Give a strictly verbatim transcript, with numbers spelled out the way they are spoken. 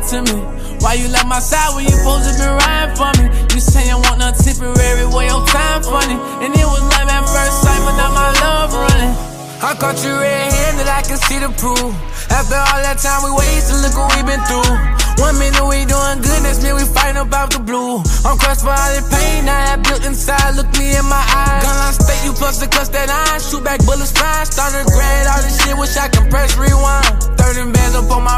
to me? Why you left my side when you supposed to been riding for me? You say you want nothing temporary, well your time funny. And it was love at first sight, but now my love running. I caught you red-handed, I can see the proof. After all that time we wasted, look what we been through. One minute we doing good, next minute we fighting about the blue. I'm crushed for all the pain I have built inside, look me in my eyes. Gun line state, you plus the cuss that iron. Shoot back bullets flying, starting to grade all this shit, wish I can press rewind. Thirty bands up on my